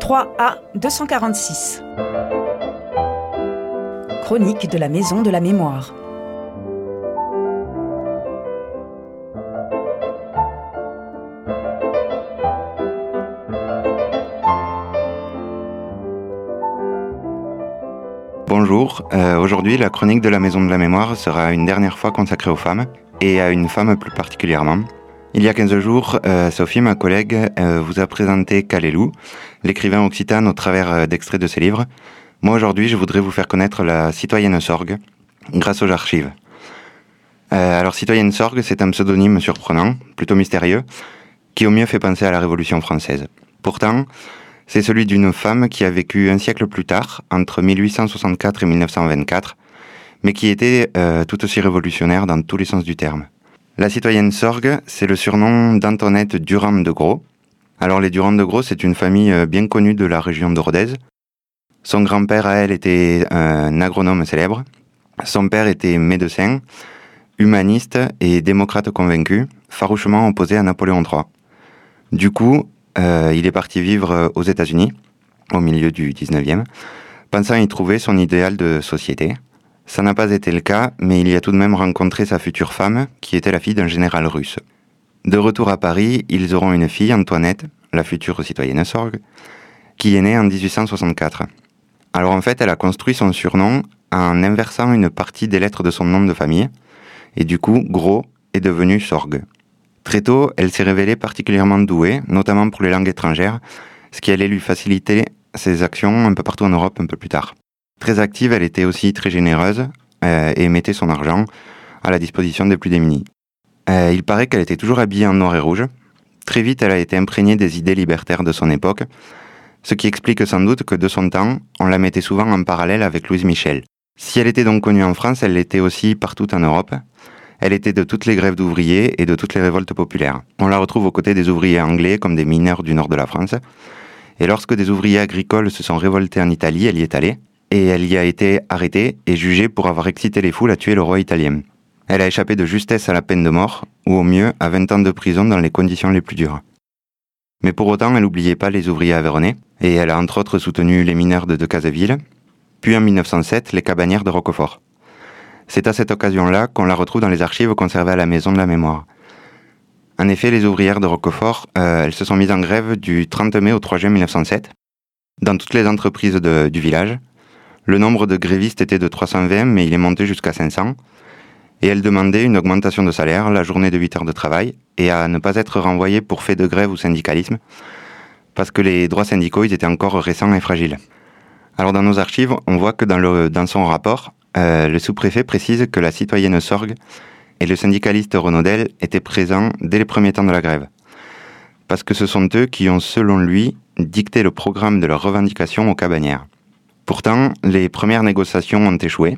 3A 246. Chronique de la Maison de la Mémoire. Bonjour, aujourd'hui la chronique de la Maison de la Mémoire sera une dernière fois consacrée aux femmes, et à une femme plus particulièrement. Il y a 15 jours, Sophie, ma collègue, vous a présenté Kalelou, l'écrivain occitane au travers d'extraits de ses livres. Moi aujourd'hui, je voudrais vous faire connaître la citoyenne Sorgue, grâce aux archives. Alors citoyenne Sorgue, c'est un pseudonyme surprenant, plutôt mystérieux, qui au mieux fait penser à la Révolution française. Pourtant, c'est celui d'une femme qui a vécu un siècle plus tard, entre 1864 et 1924, mais qui était tout aussi révolutionnaire dans tous les sens du terme. La citoyenne Sorgue, c'est le surnom d'Antoinette Durand de Gros. Alors les Durand de Gros, c'est une famille bien connue de la région de Rodez. Son grand-père, à elle, était un agronome célèbre. Son père était médecin, humaniste et démocrate convaincu, farouchement opposé à Napoléon III. Du coup, il est parti vivre aux États-Unis, au milieu du 19e, pensant y trouver son idéal de société. Ça n'a pas été le cas, mais il y a tout de même rencontré sa future femme, qui était la fille d'un général russe. De retour à Paris, ils auront une fille, Antoinette, la future citoyenne Sorgue, qui est née en 1864. Alors en fait, elle a construit son surnom en inversant une partie des lettres de son nom de famille, et du coup, Gros est devenu Sorgue. Très tôt, elle s'est révélée particulièrement douée, notamment pour les langues étrangères, ce qui allait lui faciliter ses actions un peu partout en Europe un peu plus tard. Très active, elle était aussi très généreuse et mettait son argent à la disposition des plus démunis. Il paraît qu'elle était toujours habillée en noir et rouge. Très vite, elle a été imprégnée des idées libertaires de son époque, ce qui explique sans doute que de son temps, on la mettait souvent en parallèle avec Louise Michel. Si elle était donc connue en France, elle l'était aussi partout en Europe. Elle était de toutes les grèves d'ouvriers et de toutes les révoltes populaires. On la retrouve aux côtés des ouvriers anglais comme des mineurs du nord de la France. Et lorsque des ouvriers agricoles se sont révoltés en Italie, elle y est allée. Et elle y a été arrêtée et jugée pour avoir excité les foules à tuer le roi italien. Elle a échappé de justesse à la peine de mort, ou au mieux à 20 ans de prison dans les conditions les plus dures. Mais pour autant, elle n'oubliait pas les ouvriers aveyronnais, et elle a entre autres soutenu les mineurs de Decazeville, puis en 1907, les cabannières de Roquefort. C'est à cette occasion-là qu'on la retrouve dans les archives conservées à la Maison de la Mémoire. En effet, les ouvrières de Roquefort, elles se sont mises en grève du 30 mai au 3 juin 1907, dans toutes les entreprises du village. Le nombre de grévistes était de 320, mais il est monté jusqu'à 500. Et elles demandaient une augmentation de salaire, la journée de 8 heures de travail, et à ne pas être renvoyées pour fait de grève ou syndicalisme, parce que les droits syndicaux ils étaient encore récents et fragiles. Alors dans nos archives, on voit que dans son rapport, le sous-préfet précise que la citoyenne Sorgue et le syndicaliste Renaudel étaient présents dès les premiers temps de la grève. Parce que ce sont eux qui ont, selon lui, dicté le programme de leurs revendications aux cabannières. Pourtant, les premières négociations ont échoué.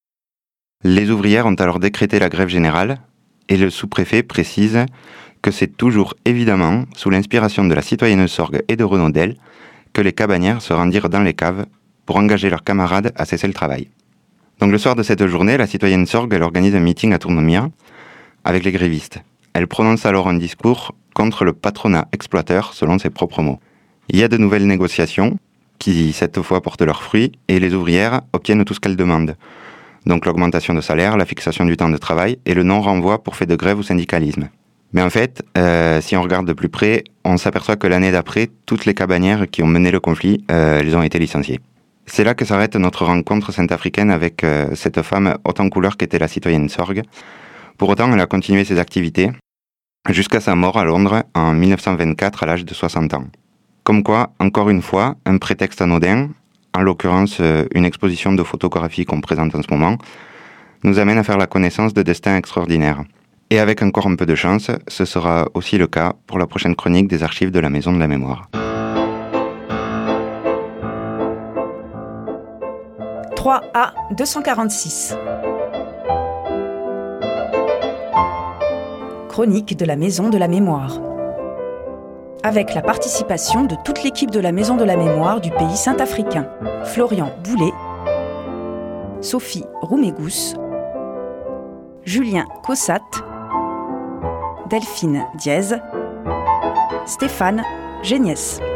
Les ouvrières ont alors décrété la grève générale, et le sous-préfet précise que c'est toujours évidemment sous l'inspiration de la citoyenne Sorgue et de Renaudel que les cabannières se rendirent dans les caves pour engager leurs camarades à cesser le travail. Donc le soir de cette journée, la citoyenne Sorgue elle organise un meeting à Tournemire avec les grévistes. Elle prononce alors un discours contre le patronat exploiteur, selon ses propres mots. Il y a de nouvelles négociations qui, cette fois, portent leurs fruits, et les ouvrières obtiennent tout ce qu'elles demandent. Donc l'augmentation de salaire, la fixation du temps de travail et le non-renvoi pour fait de grève ou syndicalisme. Mais en fait, si on regarde de plus près, on s'aperçoit que l'année d'après, toutes les cabannières qui ont mené le conflit, elles ont été licenciées. C'est là que s'arrête notre rencontre centrafricaine avec cette femme haute en couleur qu'était la citoyenne Sorgue. Pour autant, elle a continué ses activités jusqu'à sa mort à Londres en 1924 à l'âge de 60 ans. Comme quoi, encore une fois, un prétexte anodin, en l'occurrence une exposition de photographie qu'on présente en ce moment, nous amène à faire la connaissance de destins extraordinaires. Et avec encore un peu de chance, ce sera aussi le cas pour la prochaine chronique des archives de la Maison de la Mémoire. 3A 246. Chronique de la Maison de la Mémoire. Avec la participation de toute l'équipe de la Maison de la Mémoire du pays saint-africain. Florian Boulet, Sophie Roumégous, Julien Cossat, Delphine Diez, Stéphane Géniès.